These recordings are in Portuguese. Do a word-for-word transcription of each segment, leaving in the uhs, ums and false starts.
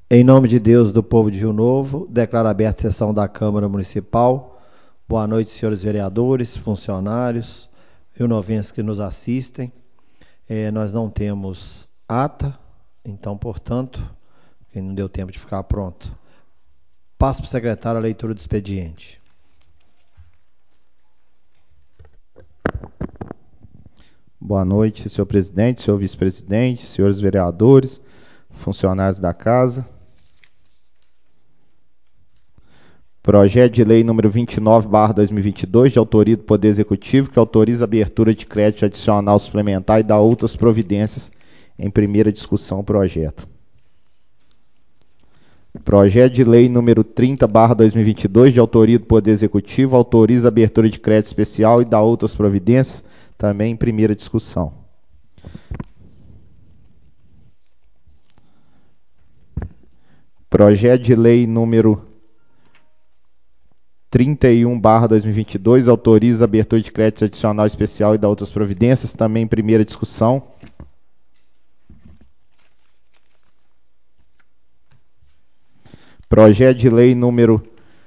Em nome de Deus, do povo de Rio Novo, declaro aberta a sessão da Câmara Municipal. Boa noite, senhores vereadores, funcionários, rionovenses que nos assistem. É, nós não temos ata, então, portanto, quem não deu tempo de ficar pronto. Passo para o secretário a leitura do expediente. Boa noite, senhor presidente, senhor vice-presidente, senhores vereadores, funcionários da casa. Projeto de lei número vinte e nove barra dois mil e vinte e dois, de autoria do Poder Executivo, que autoriza a abertura de crédito adicional suplementar e dá outras providências. Em primeira discussão, o projeto. Projeto de lei número trinta barra dois mil e vinte e dois, de autoria do Poder Executivo, autoriza a abertura de crédito especial e dá outras providências. Também em primeira discussão. Projeto de lei número trinta e um barra dois mil e vinte e dois, autoriza a abertura de crédito adicional especial e dá outras providências, também em primeira discussão. Projeto de lei número,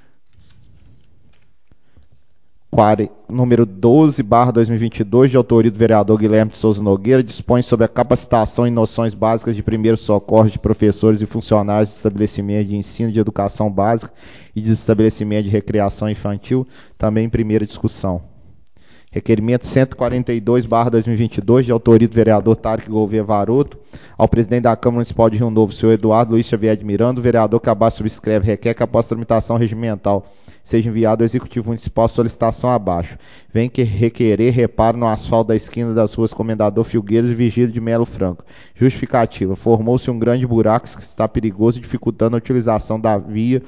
número doze barra dois mil e vinte e dois, de autoria do vereador Guilherme de Souza Nogueira, dispõe sobre a capacitação em noções básicas de primeiros socorros de professores e funcionários de estabelecimentos de ensino de educação básica e de estabelecimento de recreação infantil, também em primeira discussão. Requerimento cento e quarenta e dois barra dois mil e vinte e dois, de autoria do vereador Tarek Gouveia Varoto, ao presidente da Câmara Municipal de Rio Novo, senhor Eduardo Luiz Xavier de Miranda, o vereador que abaixo subscreve requer que após tramitação regimental seja enviado ao Executivo Municipal a solicitação abaixo. Vem que requerer reparo no asfalto da esquina das ruas Comendador Filgueiras e Vigílio de Melo Franco. Justificativa. Formou-se um grande buraco que está perigoso, dificultando a utilização da via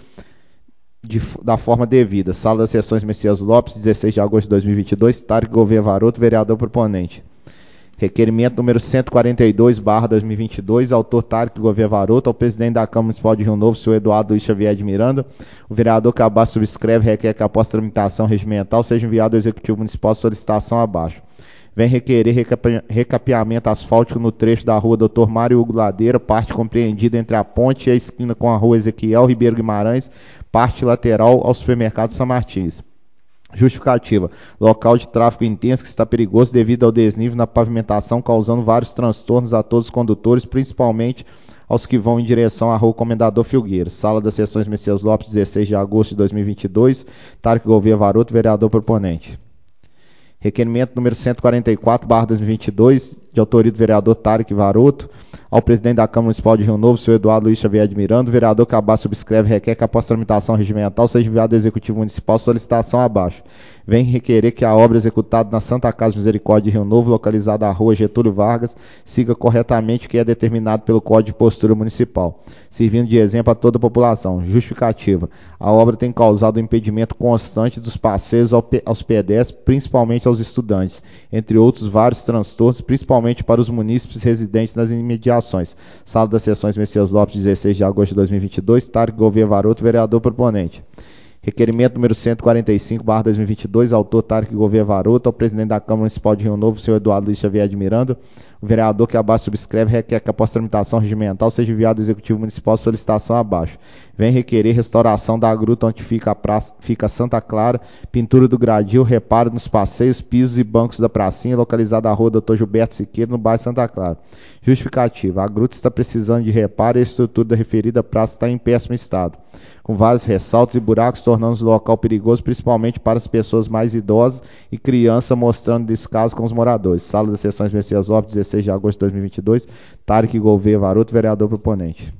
De, da forma devida. Sala das Sessões Messias Lopes, dezesseis de agosto de dois mil e vinte e dois, Tarek Gouveia Varoto, vereador proponente. Requerimento número cento e quarenta e dois barra dois mil e vinte e dois, autor Tarek Gouveia Varoto, ao presidente da Câmara Municipal de Rio Novo, senhor Eduardo Luiz Xavier de Miranda. O vereador que abaixo subscreve requer que após tramitação regimental seja enviado ao Executivo Municipal a solicitação abaixo. Vem requerer recape, recapeamento asfáltico no trecho da rua doutor Mário Hugo Ladeira, parte compreendida entre a ponte e a esquina com a rua Ezequiel Ribeiro Guimarães, parte lateral ao supermercado São Martins. Justificativa. Local de tráfego intenso que está perigoso devido ao desnível na pavimentação, causando vários transtornos a todos os condutores, principalmente aos que vão em direção à rua Comendador Filgueiras. Sala das Sessões Messias Lopes, dezesseis de agosto de dois mil e vinte e dois. Tarek Gouveia Varoto, vereador proponente. Requerimento número cento e quarenta e quatro barra dois mil e vinte e dois, de autoria do vereador Tarek Varoto, ao presidente da Câmara Municipal de Rio Novo, senhor Eduardo Luiz Xavier de Miranda, o vereador que abaixo subscreve requer que após tramitação regimental seja enviado ao Executivo Municipal solicitação abaixo. Vem requerer que a obra executada na Santa Casa Misericórdia de Rio Novo, localizada na rua Getúlio Vargas, siga corretamente o que é determinado pelo Código de Postura Municipal, servindo de exemplo a toda a população. Justificativa. A obra tem causado um impedimento constante dos passeios aos pedestres, principalmente aos estudantes, entre outros vários transtornos, principalmente para os munícipes residentes nas imediações. Sala das Sessões Messias Lopes, dezesseis de agosto de dois mil e vinte e dois, Tarek Gouveia Varoto, vereador proponente. Requerimento número cento e quarenta e cinco barra dois mil e vinte e dois, autor Tarek Gouveia Varoto, ao presidente da Câmara Municipal de Rio Novo, senhor Eduardo Luiz Xavier de Miranda, o vereador que abaixo subscreve requer que após tramitação regimental seja enviado ao Executivo Municipal solicitação abaixo. Vem requerer restauração da gruta onde fica a praça, fica Santa Clara, pintura do gradil, reparo nos passeios, pisos e bancos da pracinha, localizada na rua doutor Gilberto Siqueira, no bairro Santa Clara. Justificativa. A gruta está precisando de reparo e a estrutura da referida praça está em péssimo estado, com vários ressaltos e buracos, tornando o local perigoso, principalmente para as pessoas mais idosas e crianças, mostrando descaso com os moradores. Sala das Sessões Messias Lopes, dezesseis de agosto de dois mil e vinte e dois, Tarek Gouveia Varoto, vereador proponente.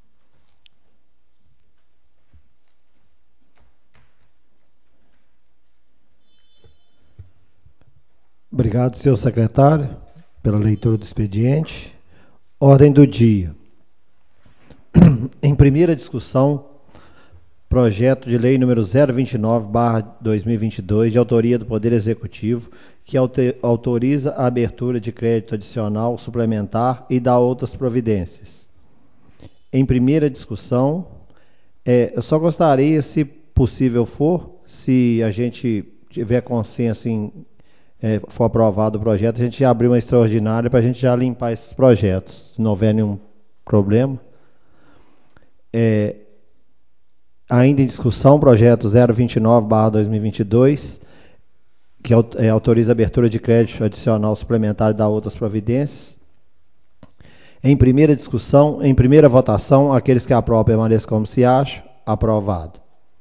Obrigado, senhor secretário, pela leitura do expediente. Ordem do dia. Em primeira discussão, projeto de lei número zero vinte e nove barra dois mil e vinte e dois, de autoria do Poder Executivo, que autoriza a abertura de crédito adicional suplementar e dá outras providências. Em primeira discussão, é, eu só gostaria, se possível for, se a gente tiver consenso em é, for aprovado o projeto, a gente abrir uma extraordinária para a gente já limpar esses projetos, se não houver nenhum problema. É, ainda em discussão, projeto zero vinte e nove barra dois mil e vinte e dois, que é, autoriza a abertura de crédito adicional suplementar e dá outras providências. Em primeira discussão, em primeira votação, aqueles que aprovam permaneçam como se acham. Aprovado.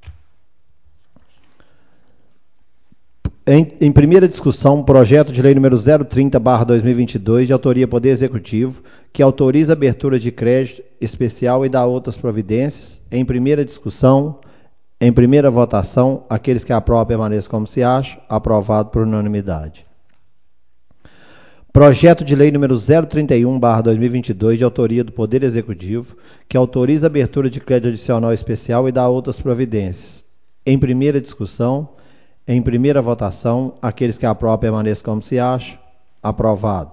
Em, em primeira discussão, projeto de lei número zero trinta barra dois mil e vinte e dois, de autoria Poder Executivo, que autoriza a abertura de crédito especial e dá outras providências. Em primeira discussão, em primeira votação, aqueles que aprovam permaneçam como se acham. Aprovado por unanimidade. Projeto de lei número zero trinta e um barra dois mil e vinte e dois, de autoria do Poder Executivo, que autoriza a abertura de crédito adicional especial e dá outras providências. Em primeira discussão, em primeira votação, aqueles que aprovam permaneçam como se acham. Aprovado.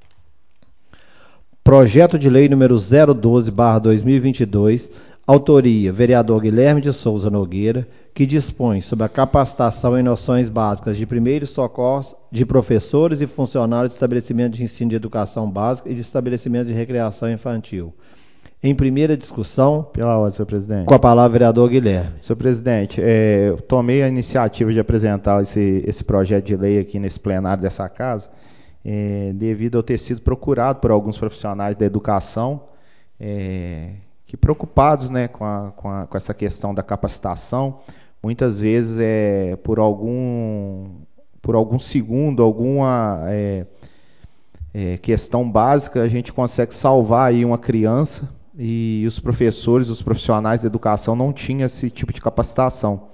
Projeto de lei número zero doze barra dois mil e vinte e dois, autoria vereador Guilherme de Souza Nogueira, que dispõe sobre a capacitação em noções básicas de primeiros socorros de professores e funcionários de estabelecimentos de ensino de educação básica e de estabelecimentos de recreação infantil. Em primeira discussão, pela ordem, senhor presidente. Com a palavra, vereador Guilherme. Senhor presidente, é, eu tomei a iniciativa de apresentar esse, esse projeto de lei aqui nesse plenário dessa casa, é, devido a eu ter sido procurado por alguns profissionais da educação, é, que preocupados, né, com, a, com, a, com essa questão da capacitação, muitas vezes é por algum, por algum segundo, alguma é, é, questão básica, a gente consegue salvar aí uma criança, e os professores, os profissionais da educação não tinham esse tipo de capacitação.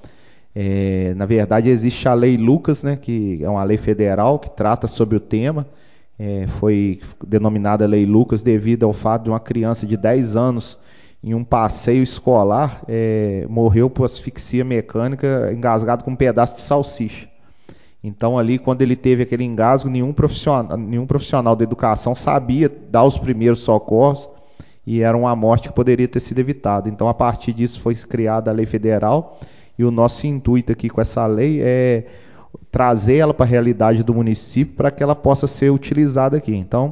É, na verdade, existe a Lei Lucas, né, que é uma lei federal que trata sobre o tema. É, foi denominada Lei Lucas devido ao fato de uma criança de dez anos, em um passeio escolar, é, morreu por asfixia mecânica, engasgado com um pedaço de salsicha. Então, ali, quando ele teve aquele engasgo, nenhum profissional, nenhum profissional da educação sabia dar os primeiros socorros, e era uma morte que poderia ter sido evitada. Então, a partir disso, foi criada a lei federal, e o nosso intuito aqui com essa lei é trazer ela para a realidade do município para que ela possa ser utilizada aqui. Então,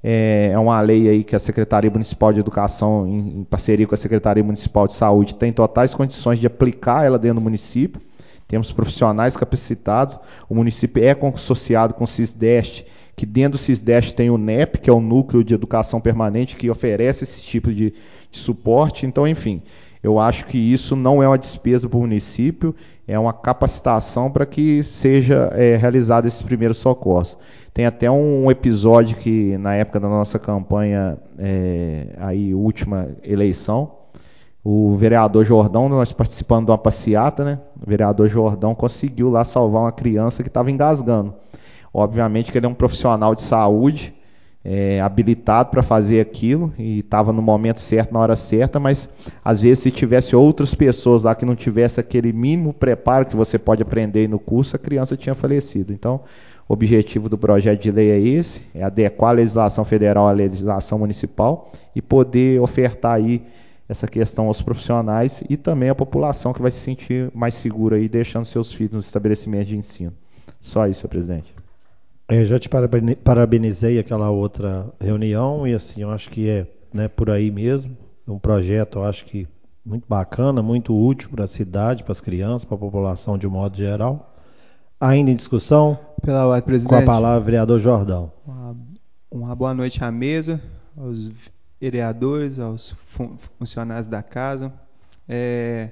é uma lei aí que a Secretaria Municipal de Educação, em parceria com a Secretaria Municipal de Saúde, tem totais condições de aplicar ela dentro do município. Temos profissionais capacitados, o município é consorciado com o SISDEST, que dentro do SISDEST tem o N E P, que é o Núcleo de Educação Permanente, que oferece esse tipo de, de suporte. Então, enfim, eu acho que isso não é uma despesa para o município, é uma capacitação para que seja é, realizado esses primeiros socorros. Tem até um episódio que, na época da nossa campanha, é, aí, última eleição, o vereador Jordão, nós participando de uma passeata, né? O vereador Jordão conseguiu lá salvar uma criança que estava engasgando. Obviamente que ele é um profissional de saúde, é, habilitado para fazer aquilo, e estava no momento certo, na hora certa, mas às vezes se tivesse outras pessoas lá que não tivesse aquele mínimo preparo que você pode aprender no curso, a criança tinha falecido. Então, o objetivo do projeto de lei é esse, é adequar a legislação federal à legislação municipal e poder ofertar aí essa questão aos profissionais e também à população que vai se sentir mais segura aí, deixando seus filhos nos estabelecimentos de ensino. Só isso, senhor presidente. Eu já te parabenizei aquela outra reunião e assim, eu acho que é, né, por aí mesmo, um projeto, eu acho que muito bacana, muito útil para a cidade, para as crianças, para a população de um modo geral. Ainda em discussão? Pela ordem, presidente. Com a palavra, vereador Jordão. Uma, uma boa noite à mesa, aos vereadores, aos fun funcionários da casa. É,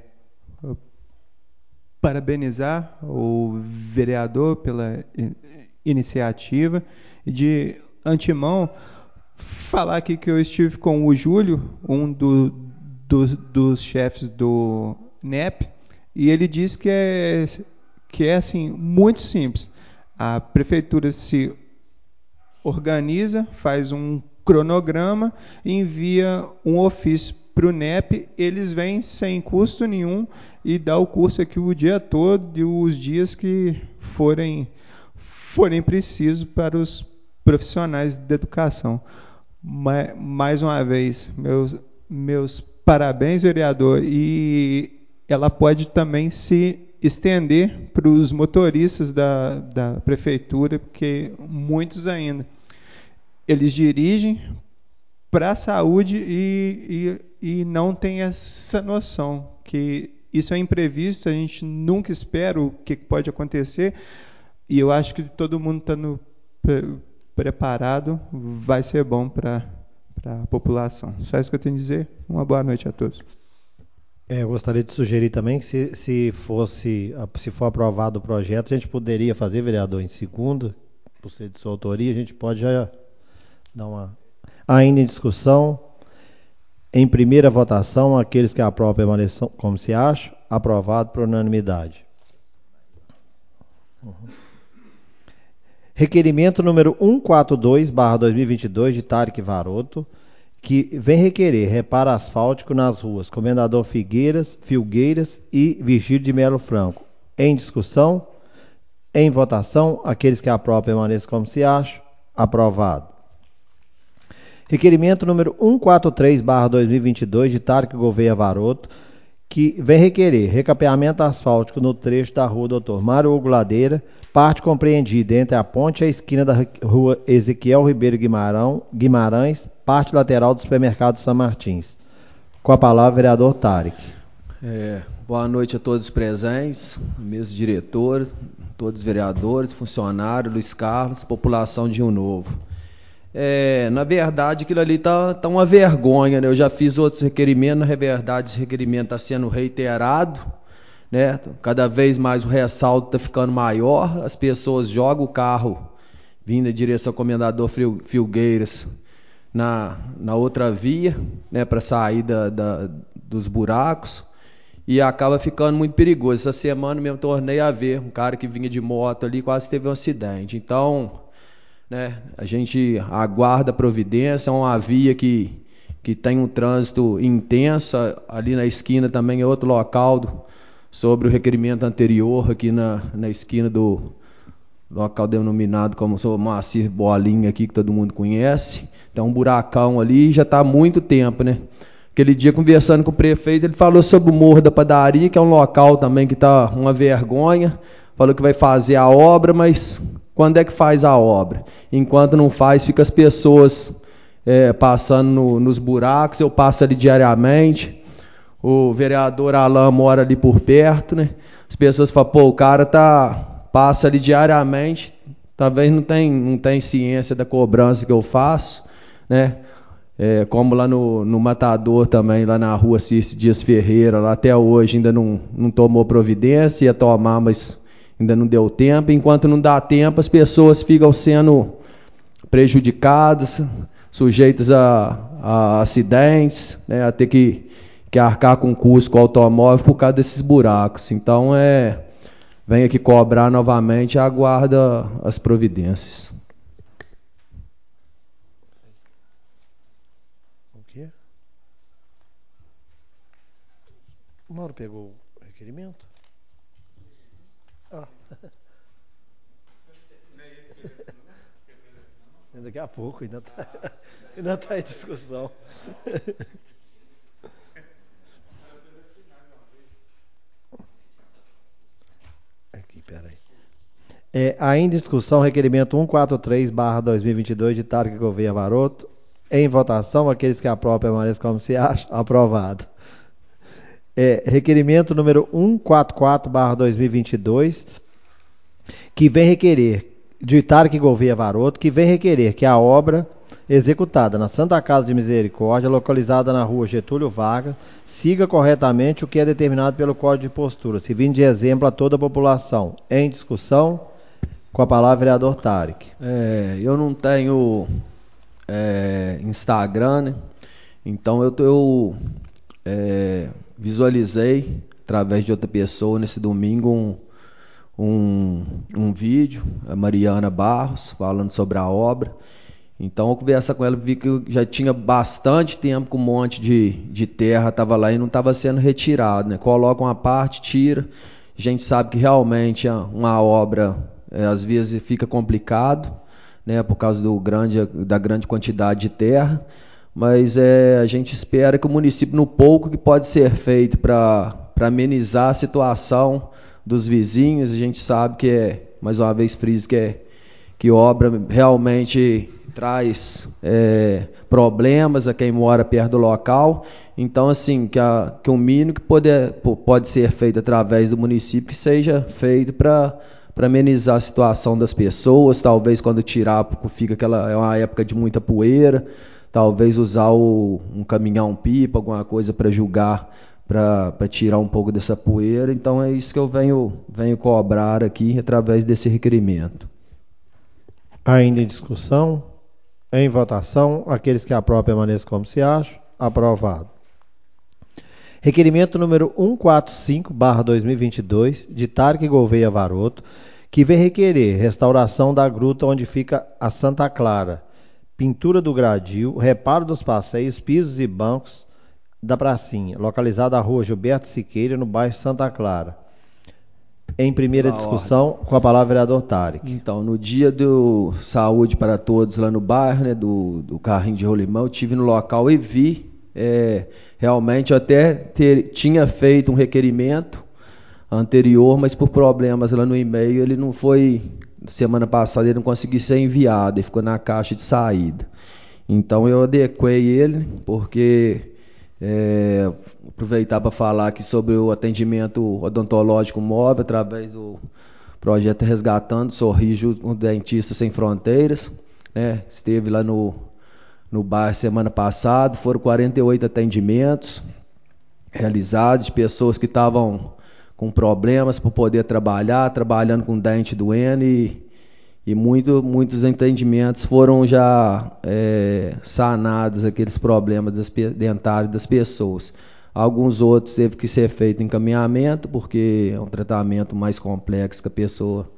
parabenizar o vereador pela iniciativa e de antemão falar aqui que eu estive com o Júlio, um do, do, dos chefes do N E P, e ele disse que é, que é assim, muito simples. A prefeitura se organiza, faz um cronograma, envia um ofício para o N E P, eles vêm sem custo nenhum e dá o curso aqui o dia todo e os dias que forem forem precisos para os profissionais da educação. Mais, mais uma vez, meus, meus parabéns, vereador, e ela pode também se estender para os motoristas da, da prefeitura, porque muitos ainda, eles dirigem para a saúde e, e não tem essa noção que isso é imprevisto, a gente nunca espera o que pode acontecer, e eu acho que todo mundo estando pre preparado vai ser bom para a população. Só isso que eu tenho a dizer. Uma boa noite a todos. É, eu gostaria de sugerir também que se, se fosse, se for aprovado o projeto, a gente poderia fazer, vereador, em segunda, por ser de sua autoria, a gente pode já dar uma... Ainda em discussão, em primeira votação, aqueles que aprovam permaneçam como se acha, aprovado por unanimidade. Uhum. Requerimento número cento e quarenta e dois barra dois mil e vinte e dois de Tarek Varoto, que vem requerer reparo asfáltico nas ruas Comendador Figueiras, Filgueiras e Virgílio de Melo Franco. Em discussão, em votação, aqueles que aprovam permaneçam como se acham, aprovado. Requerimento número cento e quarenta e três barra dois mil e vinte e dois de Tarek Gouveia Varoto, que vem requerer recapeamento asfáltico no trecho da rua doutor Mário Hugo Ladeira, parte compreendida entre a ponte e a esquina da rua Ezequiel Ribeiro Guimarão, Guimarães, parte lateral do supermercado São Martins. Com a palavra, vereador Tarek. É, boa noite a todos os presentes, mesa diretor, todos os vereadores, funcionários, Luiz Carlos, população de Rio Novo. É, na verdade, aquilo ali está tá uma vergonha, né? Eu já fiz outros requerimentos, na verdade, esse requerimento está sendo reiterado, né? Cada vez mais o ressalto está ficando maior, as pessoas jogam o carro vindo em direção ao Comendador Filgueiras na, na outra via, né? Para sair da, da, dos buracos, e acaba ficando muito perigoso. Essa semana mesmo tornei a ver um cara que vinha de moto ali, quase teve um acidente. Então, né, a gente aguarda a providência, é uma via que, que tem um trânsito intenso, ali na esquina também é outro local do, sobre o requerimento anterior, aqui na, na esquina do local denominado como o Moacir Bolinha aqui, que todo mundo conhece. Tem um buracão ali, já está há muito tempo, né? Aquele dia, conversando com o prefeito, ele falou sobre o Morro da Padaria, que é um local também que está uma vergonha, falou que vai fazer a obra, mas quando é que faz a obra? Enquanto não faz, fica as pessoas é, passando no, nos buracos, eu passo ali diariamente, o vereador Alain mora ali por perto, né? As pessoas falam, pô, o cara tá, passa ali diariamente, talvez não tem, não tem ciência da cobrança que eu faço, né? É, como lá no, no Matador também, lá na rua Cícero Dias Ferreira, lá até hoje ainda não, não tomou providência, ia tomar, mas ainda não deu tempo. Enquanto não dá tempo, as pessoas ficam sendo prejudicadas, sujeitas a, a acidentes, né, a ter que, que arcar com custo com o automóvel por causa desses buracos. Então, é, vem aqui cobrar novamente e aguarda as providências. O quê? O Mauro pegou o requerimento? Ah. Daqui a pouco, ainda está ainda tá em discussão. Aqui, peraí. É, ainda em discussão, requerimento cento e quarenta e três barra dois mil e vinte e dois de Tarek Gouveia Varoto. Em votação, aqueles que aprovam permaneçam como se acha, aprovado. É, requerimento número cento e quarenta e quatro barra dois mil e vinte e dois, que vem requerer, de Tarek Gouveia Varoto, que vem requerer que a obra executada na Santa Casa de Misericórdia, localizada na rua Getúlio Vargas, siga corretamente o que é determinado pelo Código de Postura, servindo de exemplo a toda a população. Em discussão, com a palavra, vereador Tarek. É, eu não tenho é, Instagram, né? Então eu, eu é, visualizei, através de outra pessoa, nesse domingo, um, um, um vídeo, a Mariana Barros, falando sobre a obra. Então, eu conversar com ela, vi que já tinha bastante tempo que um monte de, de terra estava lá e não estava sendo retirado, né? Coloca uma parte, tira. A gente sabe que realmente uma obra, é, às vezes, fica complicado, né? Por causa do grande, da grande quantidade de terra. Mas é, a gente espera que o município, no pouco que pode ser feito para amenizar a situação dos vizinhos, a gente sabe que é, mais uma vez friso, que é que obra realmente traz é, problemas a quem mora perto do local. Então, assim, que, a, que o mínimo que pode, pode ser feito através do município que seja feito para para amenizar a situação das pessoas, talvez quando tirar, porque fica aquela, é uma época de muita poeira, talvez usar o, um caminhão-pipa, alguma coisa para julgar, para tirar um pouco dessa poeira. Então é isso que eu venho, venho cobrar aqui através desse requerimento. Ainda em discussão, em votação, aqueles que aprovam permaneçam como se acham. Aprovado. Requerimento número cento e quarenta e cinco barra dois mil e vinte e dois, de Tarque Gouveia Varoto, que vem requerer restauração da gruta onde fica a Santa Clara, pintura do gradil, reparo dos passeios, pisos e bancos da pracinha, localizada na rua Gilberto Siqueira, no bairro Santa Clara. Em primeira discussão, com a palavra o vereador Tarek. Então, no dia do Saúde para Todos lá no bairro, né, do, do carrinho de rolimão, eu estive no local e vi, é, realmente eu até ter, tinha feito um requerimento anterior, mas por problemas lá no e-mail ele não foi, semana passada ele não conseguiu ser enviado, ele ficou na caixa de saída. Então eu adequei ele, porque é, aproveitar para falar aqui sobre o atendimento odontológico móvel através do projeto Resgatando Sorriso com Dentistas Sem Fronteiras, né? Esteve lá no, no bairro semana passada, foram quarenta e oito atendimentos realizados de pessoas que estavam com problemas para poder trabalhar, trabalhando com dente doendo e, e muito, muitos entendimentos foram já é, sanados, aqueles problemas das, dentários das pessoas. Alguns outros teve que ser feito encaminhamento, porque é um tratamento mais complexo que a pessoa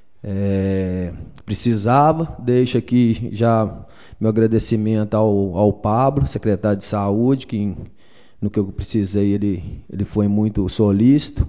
é, precisava. Deixo aqui já meu agradecimento ao, ao Pablo, secretário de Saúde, que no que eu precisei ele, ele foi muito solícito.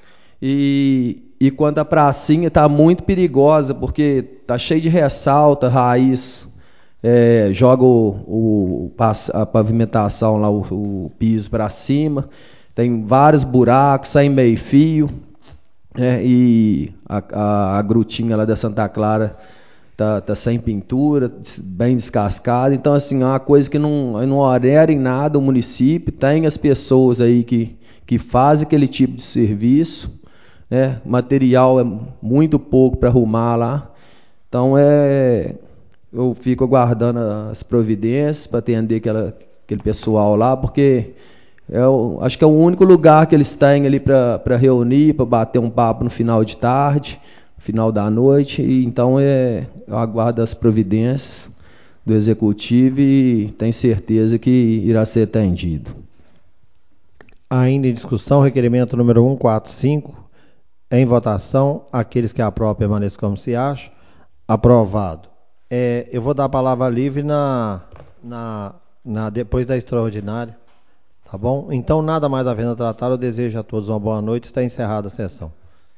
E, e quando a pracinha está muito perigosa, porque está cheio de ressalta, raiz, é, joga o, o, a pavimentação, lá, o, o piso para cima, tem vários buracos, sai meio fio, né, e a, a, a grutinha lá da Santa Clara tá, tá sem pintura, bem descascada. Então, assim, é uma coisa que não, não onera em nada o município. Tem as pessoas aí que, que fazem aquele tipo de serviço, né? Material é muito pouco para arrumar lá. Então, é, eu fico aguardando as providências para atender aquela, aquele pessoal lá, porque é o, acho que é o único lugar que eles têm ali para reunir, para bater um papo no final de tarde, no final da noite. E, então, é, eu aguardo as providências do Executivo e tenho certeza que irá ser atendido. Ainda em discussão, requerimento número cento e quarenta e cinco, em votação, aqueles que aprovam permaneçam como se acham. Aprovado. É, eu vou dar a palavra livre na, na, na, depois da extraordinária. Tá bom? Então, nada mais havendo a tratar, eu desejo a todos uma boa noite. Está encerrada a sessão.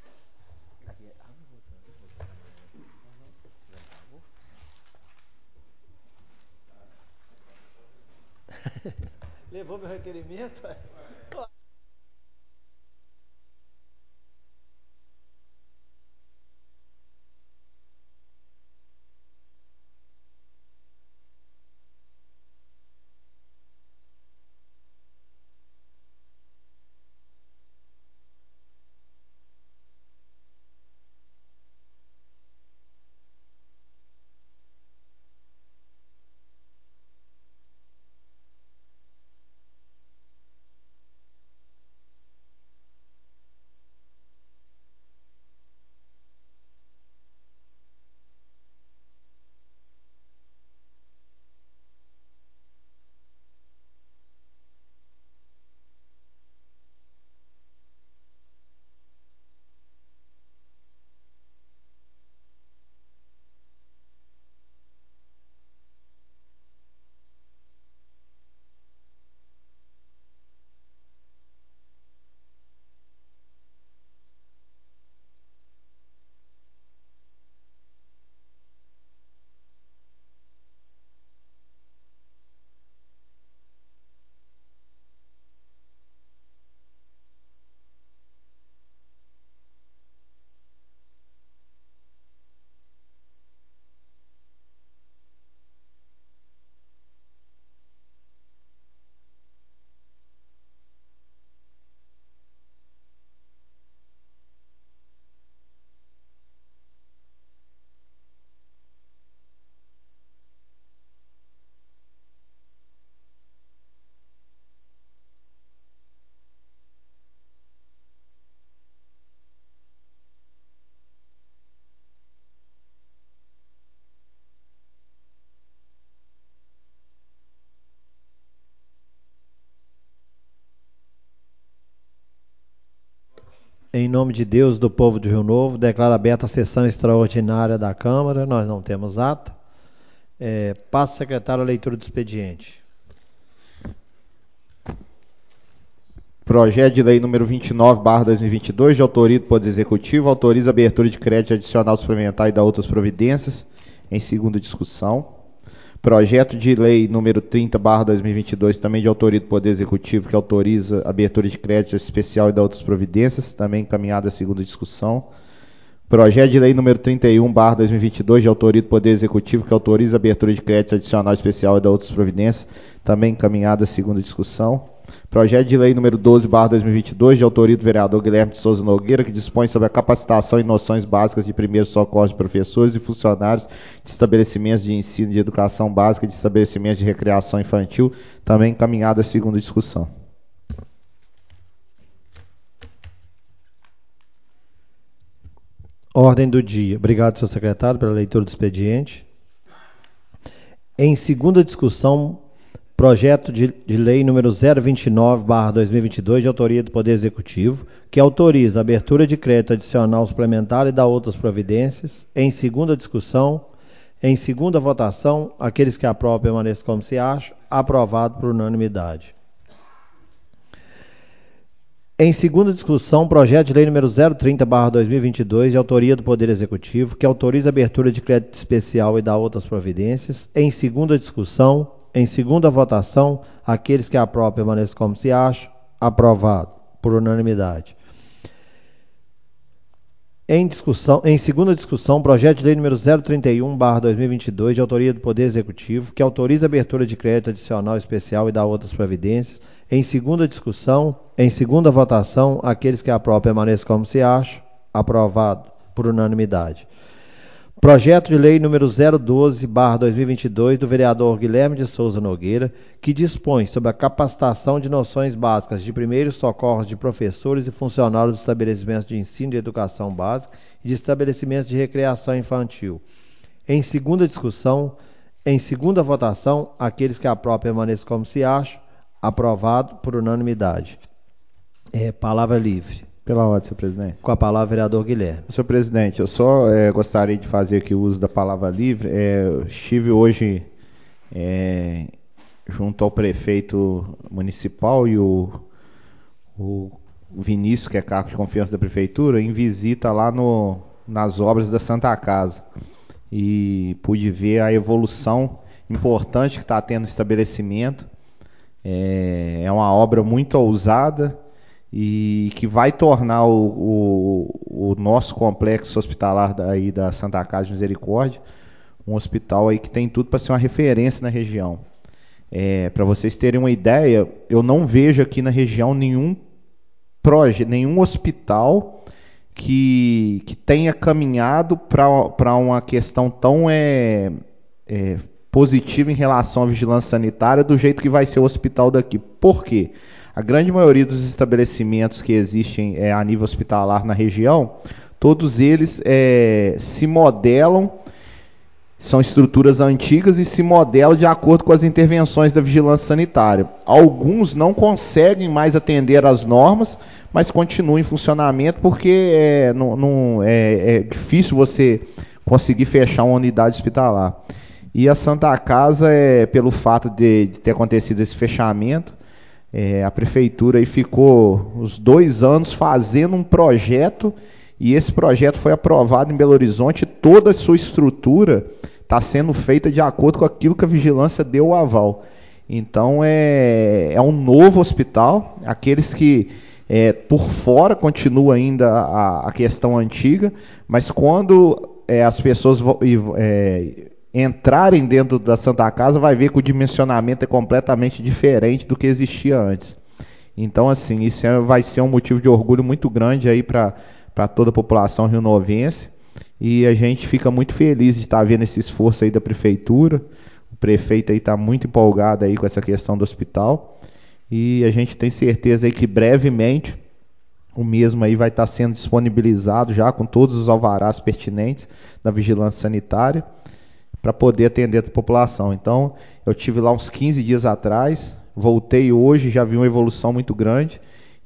Levou meu requerimento? Em nome de Deus, do povo de Rio Novo, declaro aberta a sessão extraordinária da Câmara. Nós não temos ata. É, passo ao secretário a leitura do expediente. Projeto de lei número vinte e nove barra dois mil e vinte e dois, de autoria do Poder Executivo, autoriza a abertura de crédito adicional suplementar e da outras providências, em segunda discussão. Projeto de lei número trinta barra dois mil e vinte e dois, também de autoria do Poder Executivo, que autoriza a abertura de crédito especial e da outras providências, também encaminhado à segunda discussão. Projeto de lei número trinta e um barra dois mil e vinte e dois, de autoria do Poder Executivo, que autoriza a abertura de crédito adicional especial e da outras providências, também encaminhado à segunda discussão. Projeto de lei número doze barra dois mil e vinte e dois, de autoria do vereador Guilherme de Souza Nogueira, que dispõe sobre a capacitação e noções básicas de primeiros socorros de professores e funcionários de estabelecimentos de ensino de educação básica e de estabelecimentos de recreação infantil, também encaminhado à segunda discussão. Ordem do dia. Obrigado, senhor secretário, pela leitura do expediente. Em segunda discussão, projeto de, de lei número zero vinte e nove barra dois mil e vinte e dois, de autoria do Poder Executivo, que autoriza a abertura de crédito adicional suplementar e da outras providências. Em segunda discussão, em segunda votação, aqueles que aprovam permaneçam como se acham. Aprovado por unanimidade. Em segunda discussão, projeto de lei número zero trinta barra dois mil e vinte e dois, de autoria do Poder Executivo, que autoriza a abertura de crédito especial e da outras providências. Em segunda discussão, em segunda votação, aqueles que aprovam permaneçam como se acham. Aprovado por unanimidade. Em discussão, em segunda discussão, projeto de lei número zero trinta e um barra dois mil e vinte e dois, de autoria do Poder Executivo, que autoriza a abertura de crédito adicional especial e da outras providências. Em segunda discussão, em segunda votação, aqueles que aprovam permaneçam como se acham. Aprovado por unanimidade. Projeto de lei número zero doze barra dois mil e vinte e dois, do vereador Guilherme de Souza Nogueira, que dispõe sobre a capacitação de noções básicas de primeiros socorros de professores e funcionários dos estabelecimentos de ensino de educação básica e de estabelecimentos de recreação infantil. Em segunda discussão, em segunda votação, aqueles que aprovam permaneçam como se acham. Aprovado por unanimidade. É, palavra livre. Pela ordem, senhor presidente. Com a palavra, vereador Guilherme. Senhor presidente, eu só é, gostaria de fazer aqui o uso da palavra livre. É, eu estive hoje é, junto ao prefeito municipal e o, o Vinícius, que é cargo de confiança da prefeitura, em visita lá no, nas obras da Santa Casa. E pude ver a evolução importante que está tendo no estabelecimento. É, é uma obra muito ousada e que vai tornar o, o, o nosso complexo hospitalar daí da Santa Casa de Misericórdia um hospital aí que tem tudo para ser uma referência na região. É, para vocês terem uma ideia, eu não vejo aqui na região nenhum projeto, nenhum hospital que, que tenha caminhado para uma questão tão é, é, positiva em relação à vigilância sanitária do jeito que vai ser o hospital daqui. Por quê? A grande maioria dos estabelecimentos que existem é, a nível hospitalar na região, todos eles é, se modelam, são estruturas antigas e se modelam de acordo com as intervenções da vigilância sanitária. Alguns não conseguem mais atender às normas, mas continuam em funcionamento porque é, não, não, é, é difícil você conseguir fechar uma unidade hospitalar. E a Santa Casa, é, pelo fato de, de ter acontecido esse fechamento, é, a prefeitura aí ficou os dois anos fazendo um projeto, e esse projeto foi aprovado em Belo Horizonte, toda a sua estrutura está sendo feita de acordo com aquilo que a vigilância deu o aval. Então é, é um novo hospital, aqueles que é, por fora continua ainda a, a questão antiga, mas quando é, as pessoas é, entrarem dentro da Santa Casa, vai ver que o dimensionamento é completamente diferente do que existia antes. Então, assim, isso é, vai ser um motivo de orgulho muito grande aí para para toda a população rionovense, e a gente fica muito feliz de estar vendo esse esforço aí da prefeitura. O prefeito aí está muito empolgado aí com essa questão do hospital, e a gente tem certeza aí que brevemente o mesmo aí vai estar sendo disponibilizado já com todos os alvarás pertinentes da vigilância sanitária, para poder atender a população. Então, eu tive lá uns quinze dias atrás, voltei hoje, já vi uma evolução muito grande,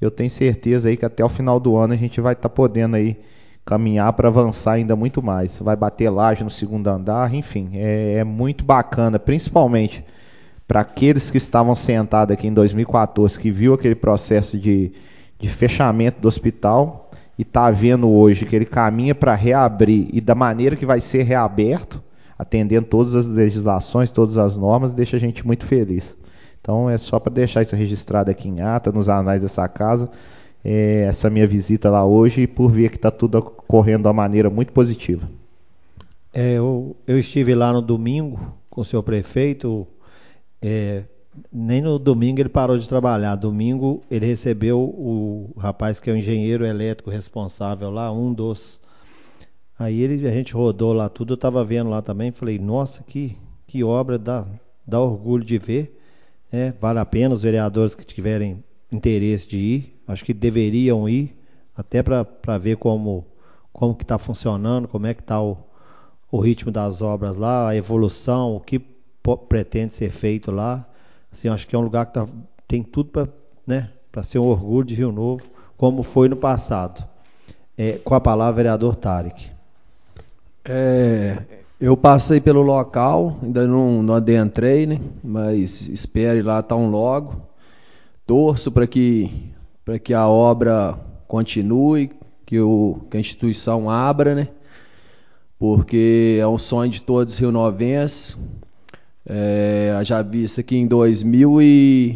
eu tenho certeza aí que até o final do ano a gente vai estar tá podendo aí caminhar para avançar ainda muito mais. Vai bater laje no segundo andar, enfim, é, é muito bacana, principalmente para aqueles que estavam sentados aqui em dois mil e quatorze, que viu aquele processo de, de fechamento do hospital e está vendo hoje que ele caminha para reabrir e da maneira que vai ser reaberto, atendendo todas as legislações, todas as normas, deixa a gente muito feliz. Então é só para deixar isso registrado aqui em ata, nos anais dessa casa, é, essa minha visita lá hoje, e por ver que está tudo ocorrendo de uma maneira muito positiva. É, eu, eu estive lá no domingo com o seu prefeito, é, nem no domingo ele parou de trabalhar. Domingo ele recebeu o rapaz que é o engenheiro elétrico responsável lá, um dos. Aí ele, a gente rodou lá tudo, eu estava vendo lá também, falei, nossa, que, que obra, dá, dá orgulho de ver. É, vale a pena os vereadores que tiverem interesse de ir, acho que deveriam ir, até para ver como, como que está funcionando, como é que está o, o ritmo das obras lá, a evolução, o que po- pretende ser feito lá. Assim, acho que é um lugar que tá, tem tudo para, né, para ser um orgulho de Rio Novo, como foi no passado. É, com a palavra, vereador Tarek. É, eu passei pelo local, ainda não, não adentrei, né? Mas espere lá tão logo. Torço para que, para que a obra continue, que, o, que a instituição abra, né? Porque é um sonho de todos os rionovenses. É, já visto que em dois mil e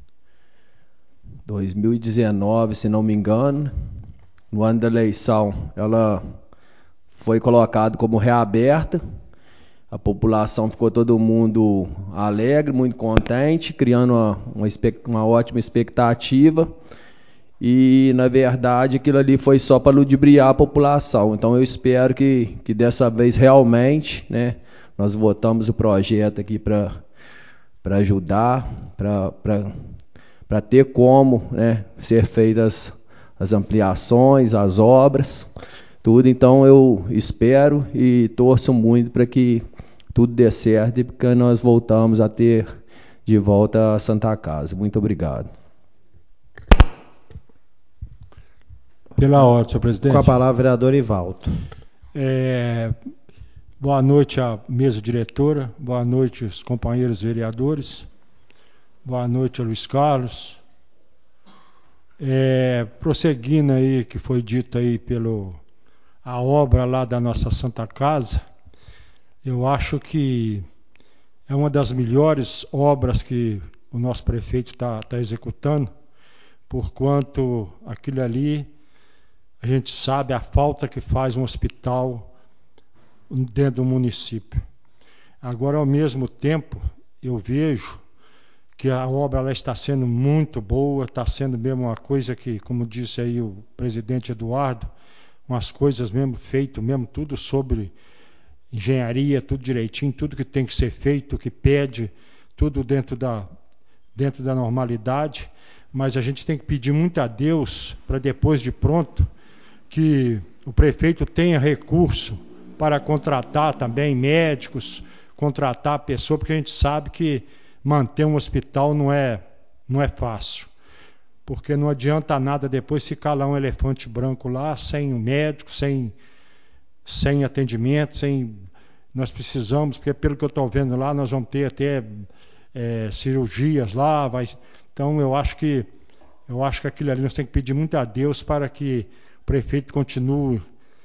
dois mil e dezenove, se não me engano, no ano da eleição, ela foi colocada como reaberta. A população ficou todo mundo alegre, muito contente, criando uma, uma, uma ótima expectativa. E, na verdade, aquilo ali foi só para ludibriar a população. Então, eu espero que, que dessa vez, realmente, né, nós votamos o projeto aqui para para ajudar, para ter como, né, ser feitas as ampliações, as obras, tudo. Então, eu espero e torço muito para que tudo dê certo e porque nós voltamos a ter de volta a Santa Casa. Muito obrigado. Pela ordem, senhor presidente. Com a palavra, vereador Ivaldo. É, boa noite à mesa diretora, boa noite aos companheiros vereadores, boa noite a Luiz Carlos. É, prosseguindo aí, que foi dito aí pelo a obra lá da nossa Santa Casa, eu acho que é uma das melhores obras que o nosso prefeito está tá executando, porquanto aquilo ali, a gente sabe a falta que faz um hospital dentro do município. Agora, ao mesmo tempo, eu vejo que a obra ela está sendo muito boa, está sendo mesmo uma coisa que, como disse aí o presidente Eduardo, umas coisas mesmo feitas, mesmo tudo sobre engenharia, tudo direitinho, tudo que tem que ser feito, que pede, tudo dentro da, dentro da normalidade, mas a gente tem que pedir muito a Deus para depois de pronto, que o prefeito tenha recurso para contratar também médicos, contratar pessoas, porque a gente sabe que manter um hospital não é, não é fácil. Porque não adianta nada depois ficar lá um elefante branco lá, sem um médico, sem, sem atendimento, sem... Nós precisamos, porque pelo que eu estou vendo lá, nós vamos ter até é, cirurgias lá. Vai... Então eu acho que eu acho que aquilo ali nós temos que pedir muito a Deus para que o prefeito continue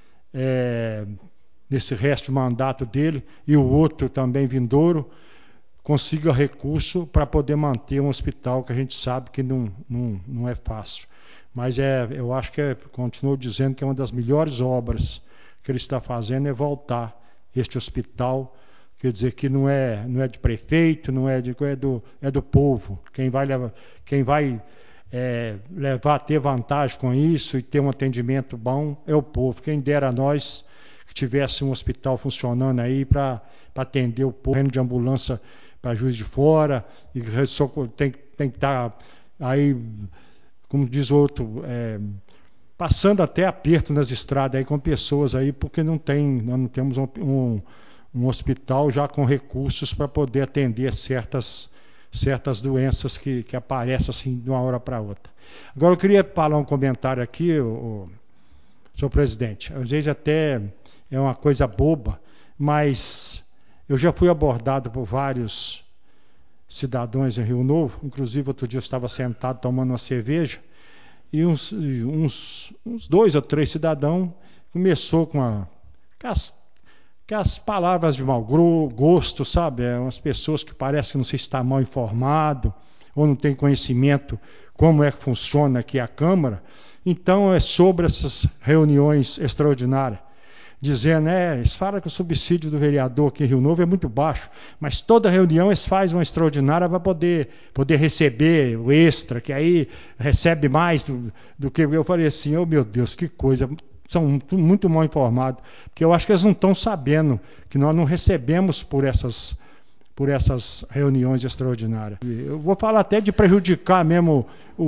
é, nesse resto de mandato dele e o outro também vindouro consiga recurso para poder manter um hospital que a gente sabe que não, não, não é fácil. Mas é, eu acho que, é, continuo dizendo que é uma das melhores obras que ele está fazendo é voltar este hospital, quer dizer que não é, não é de prefeito, não é, de, é, do, é do povo. Quem vai, levar, quem vai é, levar a ter vantagem com isso e ter um atendimento bom é o povo. Quem dera a nós que tivesse um hospital funcionando aí para atender o povo, de ambulância para Juiz de Fora, e tem, tem que estar tá aí, como diz o outro, é, passando até aperto nas estradas aí com pessoas aí, porque não tem, nós não temos um, um, um hospital já com recursos para poder atender certas, certas doenças que, que aparecem assim de uma hora para outra. Agora eu queria falar um comentário aqui, o, o, senhor presidente. Às vezes até é uma coisa boba, mas eu já fui abordado por vários cidadãos em Rio Novo, inclusive outro dia eu estava sentado tomando uma cerveja, e uns, uns, uns dois ou três cidadãos começou com, a, com, as, com as palavras de mau gosto, sabe? É umas pessoas que parecem que não sei se está mal informado ou não tem conhecimento como é que funciona aqui a Câmara. Então é sobre essas reuniões extraordinárias, dizendo, é, eles falam que o subsídio do vereador aqui em Rio Novo é muito baixo, mas toda reunião eles fazem uma extraordinária para poder, poder receber o extra, que aí recebe mais do, do que... Eu falei assim, oh meu Deus, que coisa, são muito, muito mal informados, porque eu acho que eles não estão sabendo que nós não recebemos por essas, por essas reuniões extraordinárias. Eu vou falar até de prejudicar mesmo o,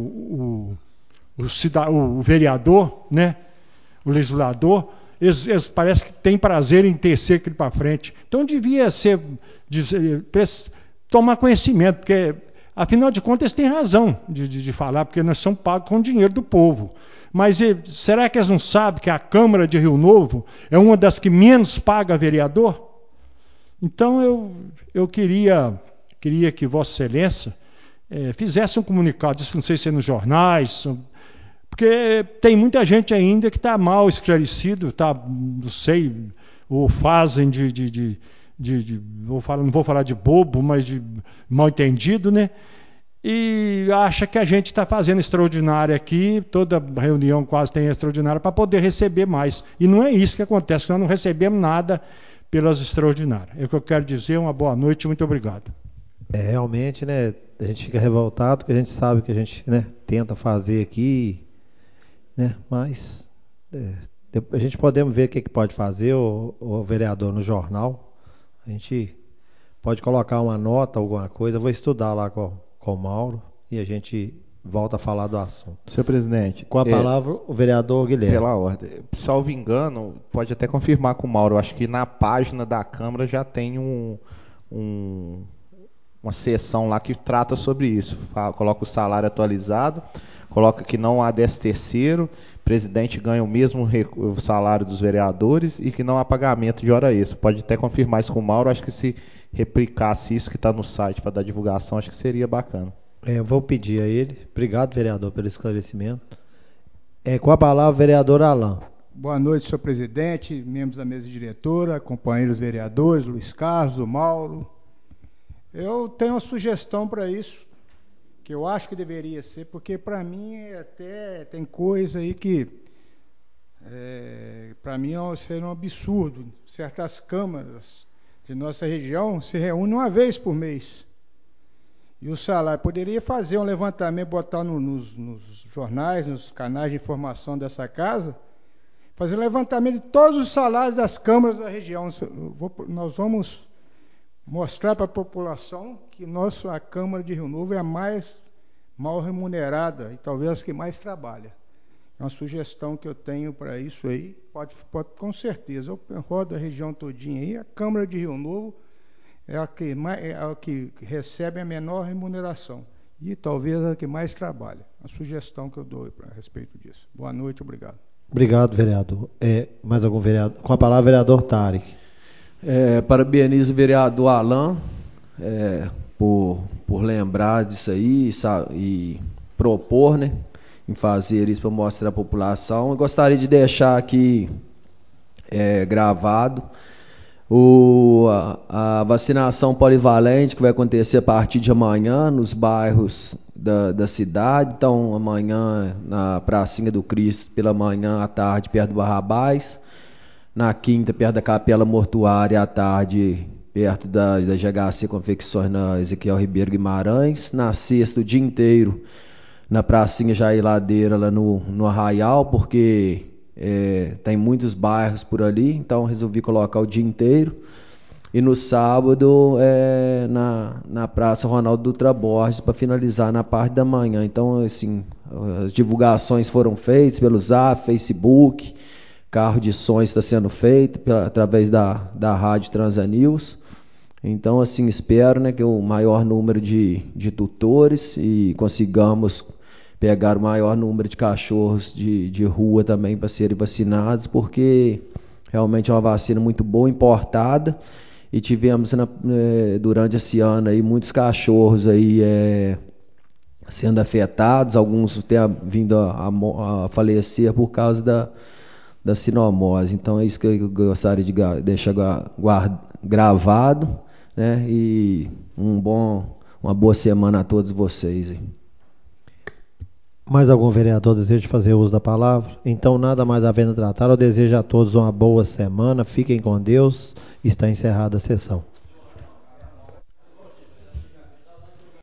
o, o, o, cidad... o vereador, né? O legislador. Eles, eles parecem que têm prazer em tecer aquilo para frente. Então devia ser dizer, tomar conhecimento, porque afinal de contas eles têm razão de, de, de falar, porque nós somos pagos com o dinheiro do povo. Mas e, será que eles não sabem que a Câmara de Rio Novo é uma das que menos paga vereador? Então eu, eu queria, queria que Vossa Excelência é, fizesse um comunicado, isso não sei se é nos jornais, porque tem muita gente ainda que está mal esclarecido, tá, não sei, ou fazem de, de, de, de, de vou falar, não vou falar de bobo, mas de mal entendido, né? E acha que a gente está fazendo extraordinária aqui, toda reunião quase tem extraordinária para poder receber mais. E não é isso que acontece, nós não recebemos nada pelas extraordinárias. É o que eu quero dizer, uma boa noite, muito obrigado. É, realmente, né, a gente fica revoltado, porque a gente sabe que a gente, né, tenta fazer aqui, né, mas é, a gente podemos ver o que, que pode fazer, o, o vereador, no jornal. A gente pode colocar uma nota, alguma coisa. Eu vou estudar lá com, com o Mauro e a gente volta a falar do assunto. Senhor presidente. Com a palavra, é, o vereador Guilherme. Pela ordem. Salvo engano, pode até confirmar com o Mauro. Eu acho que na página da Câmara já tem um, um, uma seção lá que trata sobre isso. Fala, coloca o salário atualizado, coloca que não há décimo terceiro, o presidente ganha o mesmo salário dos vereadores e que não há pagamento de hora extra. Pode até confirmar isso com o Mauro. Acho que se replicasse isso que está no site para dar divulgação, acho que seria bacana. É, eu vou pedir a ele. Obrigado, vereador, pelo esclarecimento. É, com a palavra, vereador Alain. Boa noite, senhor presidente, membros da mesa diretora, companheiros vereadores, Luiz Carlos, o Mauro. Eu tenho uma sugestão para isso, que eu acho que deveria ser, porque para mim até tem coisa aí que, é, para mim, seria um absurdo. Certas câmaras de nossa região se reúnem uma vez por mês. E o salário, poderia fazer um levantamento, botar no, nos, nos jornais, nos canais de informação dessa casa, fazer um levantamento de todos os salários das câmaras da região. Vou, nós vamos mostrar para a população que nossa, a Câmara de Rio Novo é a mais mal remunerada e talvez a que mais trabalha. É uma sugestão que eu tenho para isso aí, pode, pode com certeza. Eu rodo a região todinha aí, a Câmara de Rio Novo é a que, mais, é a que recebe a menor remuneração e talvez a que mais trabalha. A sugestão que eu dou a respeito disso. Boa noite, obrigado. Obrigado, vereador. É, mais algum vereador? Com a palavra, vereador Tarek. É, parabenizo o vereador Alain é, por, por lembrar disso aí e, e propor, né, em fazer isso para mostrar à população. Eu gostaria de deixar aqui é, gravado o, a, a vacinação polivalente que vai acontecer a partir de amanhã nos bairros da, da cidade. Então, amanhã na Pracinha do Cristo, pela manhã, à tarde, perto do Barrabás. Na quinta, perto da Capela Mortuária, à tarde, perto da, da G H C Confecções, na Ezequiel Ribeiro Guimarães. Na sexta, o dia inteiro, na Pracinha Jair Ladeira, lá no, no Arraial, porque é, tem muitos bairros por ali, então resolvi colocar o dia inteiro. E no sábado, é, na, na Praça Ronaldo Dutra Borges, para finalizar na parte da manhã. Então, assim, as divulgações foram feitas pelo Zap, Facebook. Carro de som está sendo feito pela, através da, da Rádio Transanews. Então, assim, espero, né, que o maior número de, de tutores e consigamos pegar o maior número de cachorros de, de rua também para serem vacinados, porque realmente é uma vacina muito boa, importada, e tivemos na, eh, durante esse ano aí muitos cachorros aí eh, sendo afetados, alguns têm vindo a, a, a falecer por causa da, da sinomose. Então é isso que eu gostaria de deixar guarda, gravado, né? E um bom, uma boa semana a todos vocês. Mais algum vereador deseja fazer uso da palavra? Então, nada mais havendo a tratar, eu desejo a todos uma boa semana, fiquem com Deus, está encerrada a sessão.